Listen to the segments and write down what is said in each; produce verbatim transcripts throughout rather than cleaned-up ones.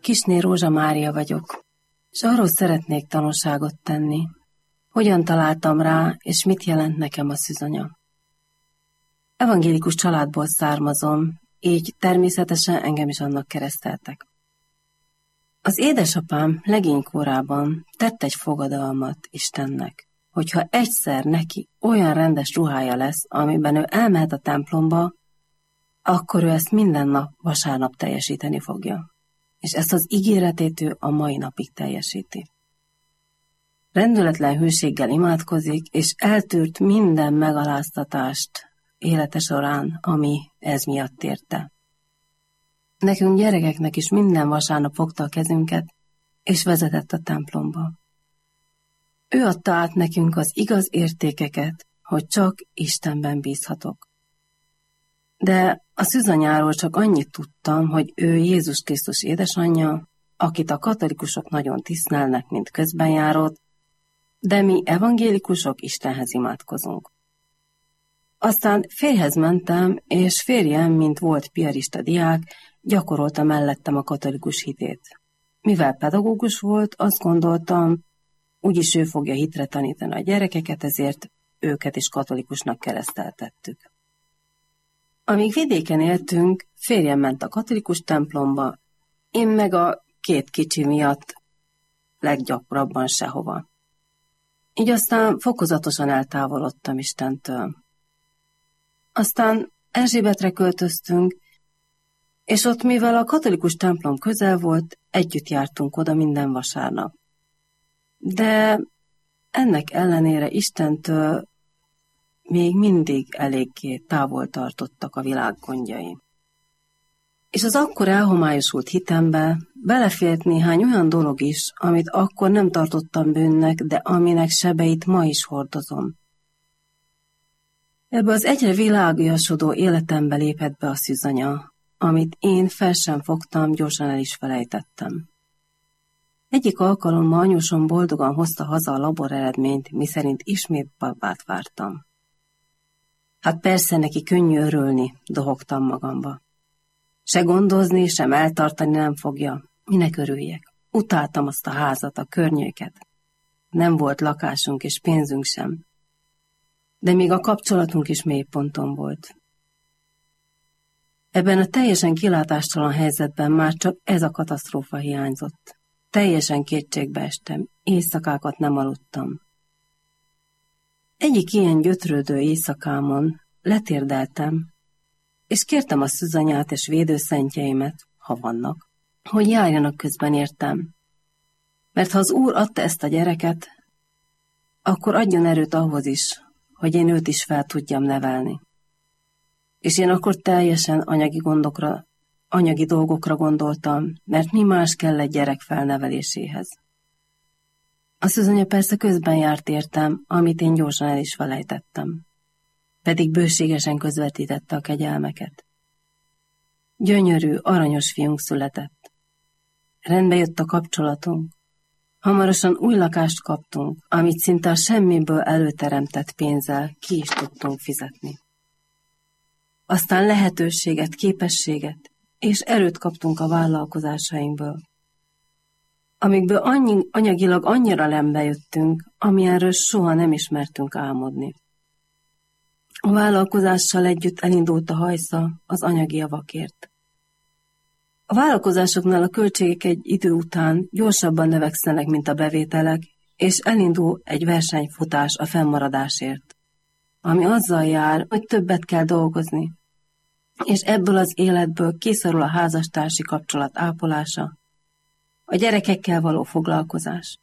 Kisné Rózsa Mária vagyok, és arról szeretnék tanúságot tenni, hogyan találtam rá, és mit jelent nekem a szűzanya. Evangélikus családból származom, így természetesen engem is annak kereszteltek. Az édesapám legénykorában tett egy fogadalmat Istennek, hogyha egyszer neki olyan rendes ruhája lesz, amiben ő elmehet a templomba, akkor ő ezt minden nap, vasárnap teljesíteni fogja. És ezt az ígéretét ő a mai napig teljesíti. Rendületlen hűséggel imádkozik, és eltűrt minden megaláztatást élete során, ami ez miatt érte. Nekünk gyerekeknek is minden vasárnap fogta a kezünket, és vezetett a templomba. Ő adta át nekünk az igaz értékeket, hogy csak Istenben bízhatok. De a szűzanyáról csak annyit tudtam, hogy ő Jézus Krisztus édesanyja, akit a katolikusok nagyon tisztelnek, mint közbenjárót, de mi evangélikusok Istenhez imádkozunk. Aztán férjhez mentem, és férjem, mint volt piarista diák, gyakorolta mellettem a katolikus hitét. Mivel pedagógus volt, azt gondoltam, úgyis ő fogja hitre tanítani a gyerekeket, ezért őket is katolikusnak kereszteltettük. Amíg vidéken éltünk, férjem ment a katolikus templomba, én meg a két kicsi miatt leggyakrabban sehova. Így aztán fokozatosan eltávolodtam Istentől. Aztán Erzsébetre költöztünk, és ott, mivel a katolikus templom közel volt, együtt jártunk oda minden vasárnap. De ennek ellenére Istentől még mindig eléggé távol tartottak a világ gondjai. És az akkor elhomályosult hitembe belefért néhány olyan dolog is, amit akkor nem tartottam bűnnek, de aminek sebeit ma is hordozom. Ebbe az egyre világiasodó életembe lépett be a szűzanya, amit én fel sem fogtam, gyorsan el is felejtettem. Egyik alkalommal anyósom boldogan hozta haza a labor eredményt, miszerint ismét babát vártam. Hát persze neki könnyű örülni, dohogtam magamba. Se gondozni, sem eltartani nem fogja, minek örüljek. Utáltam azt a házat, a környéket. Nem volt lakásunk és pénzünk sem. De még a kapcsolatunk is mélyponton volt. Ebben a teljesen kilátástalan helyzetben már csak ez a katasztrófa hiányzott. Teljesen kétségbe estem, éjszakákat nem aludtam. Egyik ilyen gyötrődő éjszakámon letérdeltem, és kértem a szűzanyát és védőszentjeimet, ha vannak, hogy járjanak közben értem. Mert ha az Úr adta ezt a gyereket, akkor adjon erőt ahhoz is, hogy én őt is fel tudjam nevelni. És én akkor teljesen anyagi gondokra, anyagi dolgokra gondoltam, mert mi más kell egy gyerek felneveléséhez. A szűzanya persze közben járt értem, amit én gyorsan el is felejtettem. Pedig bőségesen közvetítette a kegyelmeket. Gyönyörű, aranyos fiunk született. Rendbe jött a kapcsolatunk. Hamarosan új lakást kaptunk, amit szinte a semmiből előteremtett pénzzel ki is tudtunk fizetni. Aztán lehetőséget, képességet és erőt kaptunk a vállalkozásainkból, amikből annyi, anyagilag annyira lembe jöttünk, amilyenről soha nem ismertünk álmodni. A vállalkozással együtt elindult a hajsza az anyagi javakért. A vállalkozásoknál a költségek egy idő után gyorsabban növekszenek, mint a bevételek, és elindul egy versenyfutás a fennmaradásért, ami azzal jár, hogy többet kell dolgozni, és ebből az életből kiszorul a házastársi kapcsolat ápolása, a gyerekekkel való foglalkozás.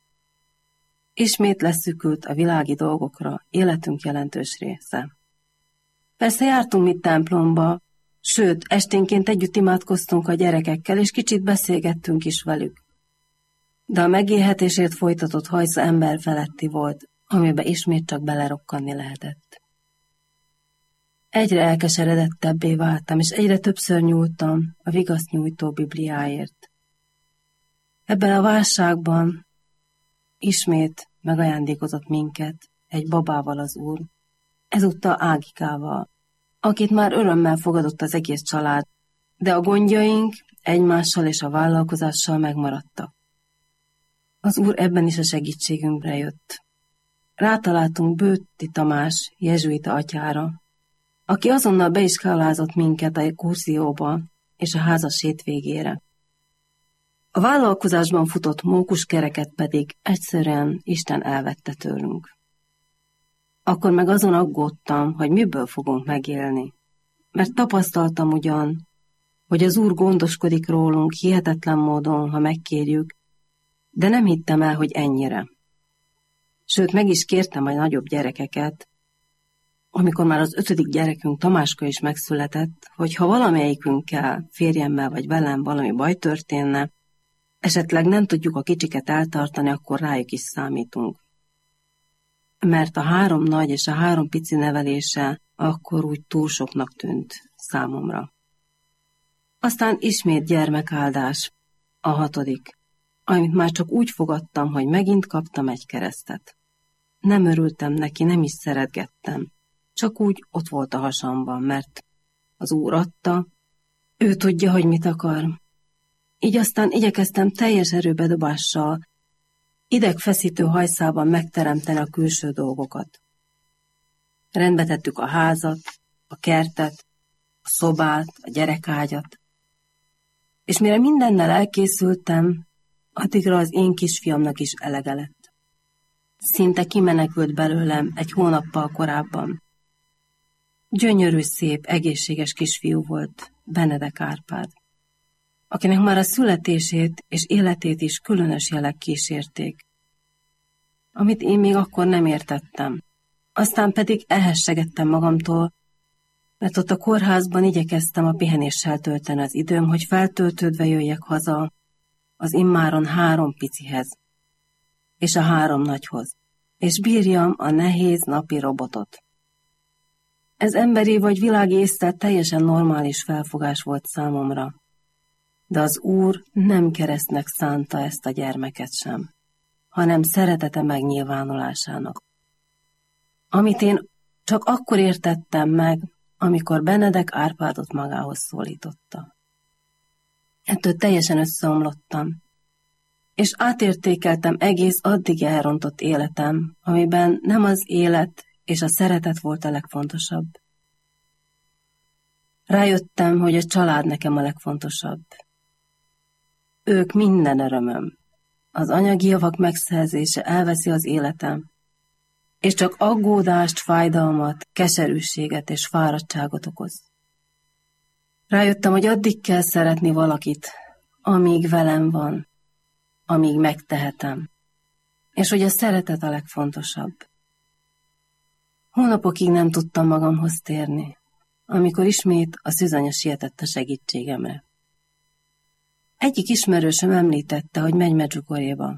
Ismét leszűkült a világi dolgokra életünk jelentős része. Persze jártunk mi templomba, sőt, esténként együtt imádkoztunk a gyerekekkel, és kicsit beszélgettünk is velük. De a megélhetésért folytatott hajsza ember feletti volt, amiben ismét csak belerokkanni lehetett. Egyre elkeseredettebbé váltam, és egyre többször nyúltam a vigaszt nyújtó Bibliáért. Ebben a válságban ismét megajándékozott minket egy babával az Úr, ezúttal Ágikával, akit már örömmel fogadott az egész család, de a gondjaink egymással és a vállalkozással megmaradtak. Az Úr ebben is a segítségünkre jött. Rátaláltunk Bőtti Tamás jezsuita atyára, aki azonnal beiskálázott minket a kurzióba és a házas hétvégére. A vállalkozásban futott mókuskereket pedig egyszerűen Isten elvette tőlünk. Akkor meg azon aggódtam, hogy miből fogunk megélni, mert tapasztaltam ugyan, hogy az Úr gondoskodik rólunk hihetetlen módon, ha megkérjük, de nem hittem el, hogy ennyire. Sőt, meg is kértem a nagyobb gyerekeket, amikor már az ötödik gyerekünk Tamáska is megszületett, hogy ha valamelyikünkkel, férjemmel vagy velem valami baj történne, esetleg nem tudjuk a kicsiket eltartani, akkor rájuk is számítunk. Mert a három nagy és a három pici nevelése akkor úgy túl soknak tűnt számomra. Aztán ismét gyermekáldás, a hatodik, amit már csak úgy fogadtam, hogy megint kaptam egy keresztet. Nem örültem neki, nem is szeretgettem, csak úgy ott volt a hasamban, mert az Úr adta, ő tudja, hogy mit akar. Így aztán igyekeztem teljes erőbedobással, idegfeszítő hajszában megteremteni a külső dolgokat. Rendbe tettük a házat, a kertet, a szobát, a gyerekágyat, és mire mindennel elkészültem, addigra az én kisfiamnak is elege lett. Szinte kimenekült belőlem egy hónappal korábban. Gyönyörű, szép, egészséges kisfiú volt, Benedek Árpád, akinek már a születését és életét is különös jelek kísérték, amit én még akkor nem értettem. Aztán pedig elhessegettem magamtól, mert ott a kórházban igyekeztem a pihenéssel tölteni az időm, hogy feltöltődve jöjjek haza az immáron három picihez, és a három nagyhoz, és bírjam a nehéz napi robotot. Ez emberi vagy világi észre teljesen normális felfogás volt számomra, de az Úr nem keresztnek szánta ezt a gyermeket sem, hanem szeretete megnyilvánulásának. Amit én csak akkor értettem meg, amikor Benedek Árpádot magához szólította. Ettől teljesen összeomlottam, és átértékeltem egész addig elrontott életem, amiben nem az élet és a szeretet volt a legfontosabb. Rájöttem, hogy a család nekem a legfontosabb. Ők minden örömöm. Az anyagi javak megszerzése elveszi az életem, és csak aggódást, fájdalmat, keserűséget és fáradtságot okoz. Rájöttem, hogy addig kell szeretni valakit, amíg velem van, amíg megtehetem, és hogy a szeretet a legfontosabb. Hónapokig nem tudtam magamhoz térni, amikor ismét a szűzanya sietett a segítségemre. Egyik ismerősöm említette, hogy megy Medjugorjéba.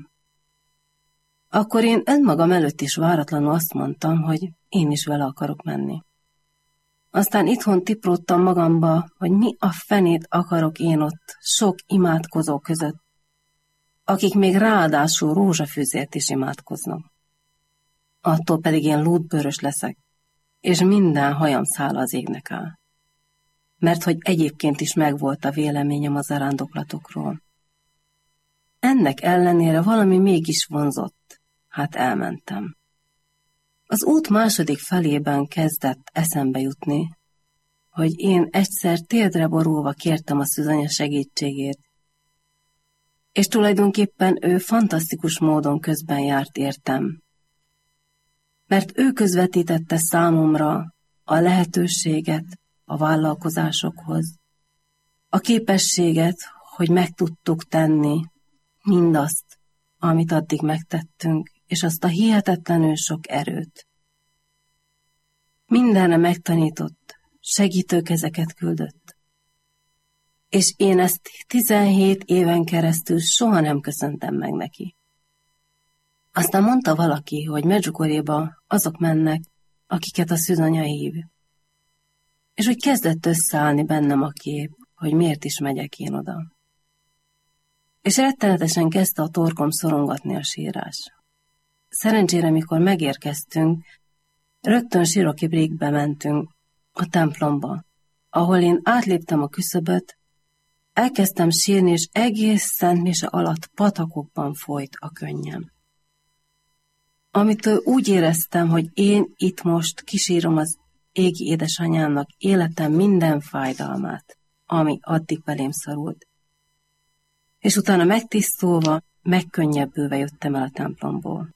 Akkor én önmagam előtt is váratlanul azt mondtam, hogy én is vele akarok menni. Aztán itthon tipródtam magamba, hogy mi a fenét akarok én ott sok imádkozó között, akik még ráadásul rózsafűzért is imádkoznak. Attól pedig én lúdbőrös leszek, és minden hajam száll az égnek áll. Mert hogy egyébként is megvolt a véleményem a zarándoklatokról. Ennek ellenére valami mégis vonzott, hát elmentem. Az út második felében kezdett eszembe jutni, hogy én egyszer térdre borulva kértem a szűzanya segítségét, és tulajdonképpen ő fantasztikus módon közben járt értem, mert ő közvetítette számomra a lehetőséget a vállalkozásokhoz, a képességet, hogy meg tudtuk tenni mindazt, amit addig megtettünk, és azt a hihetetlenül sok erőt. Mindenre megtanított, segítőkezeket küldött. És én ezt tizenhét éven keresztül soha nem köszöntem meg neki. Aztán mondta valaki, hogy Medjugorjéba azok mennek, akiket a szűzanya hív. És úgy kezdett összeállni bennem a kép, hogy miért is megyek én oda. És rettenetesen kezdte a torkom szorongatni a sírás. Szerencsére, mikor megérkeztünk, rögtön Siroki Brigbe mentünk, a templomba, ahol én átléptem a küszöböt, elkezdtem sírni, és egész Szent Mise alatt patakokban folyt a könnyem. Amitől úgy éreztem, hogy én itt most kísírom az égi édesanyámnak életem minden fájdalmát, ami addig belém szorult. És utána megtisztulva, megkönnyebbülve jöttem el a templomból.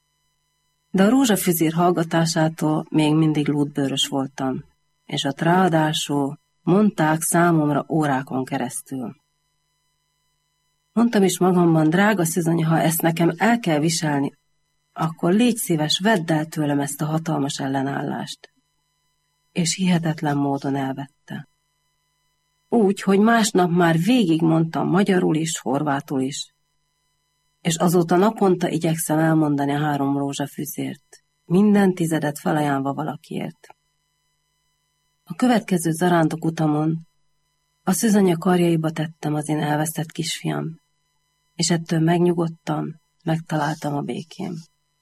De a rózsafüzér hallgatásától még mindig lútbőrös voltam, és ott ráadásul mondták számomra órákon keresztül. Mondtam is magamban, drága Szűzanya, ha ezt nekem el kell viselni, akkor légy szíves, vedd el tőlem ezt a hatalmas ellenállást. És hihetetlen módon elvette. Úgy, hogy másnap már végig mondtam magyarul is, horvátul is. És azóta naponta igyekszem elmondani a három rózsafüzért, minden tizedet felajánlva valakiért. A következő zarándok utamon a Szűzanya karjaiba tettem az én elvesztett kisfiam, és ettől megnyugodtam, megtaláltam a békém.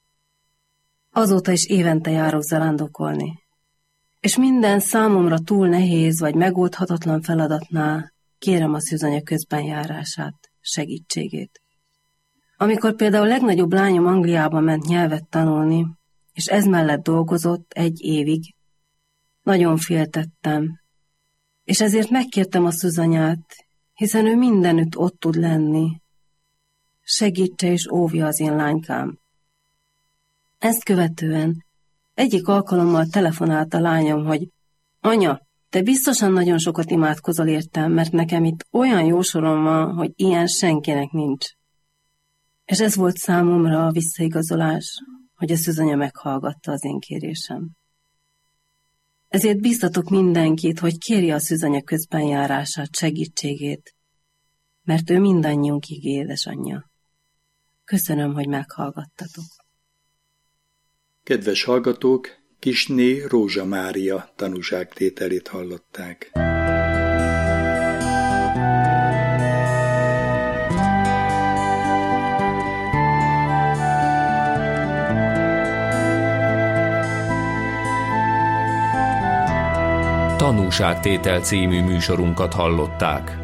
Azóta is évente járok zarándokolni, és minden számomra túl nehéz vagy megoldhatatlan feladatnál kérem a Szűzanya közbenjárását, segítségét. Amikor például a legnagyobb lányom Angliába ment nyelvet tanulni, és ez mellett dolgozott egy évig, nagyon féltettem, és ezért megkértem a Szűzanyát, hiszen ő mindenütt ott tud lenni. Segítse és óvja az én lánykám. Ezt követően egyik alkalommal telefonált a lányom, hogy anya, te biztosan nagyon sokat imádkozol értem, mert nekem itt olyan jó sorom van, hogy ilyen senkinek nincs. És ez volt számomra a visszaigazolás, hogy a Szűzanya meghallgatta az én kérésem. Ezért bíztatok mindenkit, hogy kérje a Szűzanya közbenjárását, segítségét, mert ő mindannyiunk ígé édesanyja. Köszönöm, hogy meghallgattatok. Kedves hallgatók, Kisné Rózsa Mária tanúságtételét hallották. Tanúságtétel című műsorunkat hallották.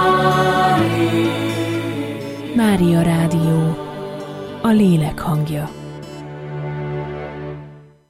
Mária Rádió, a lélek hangja.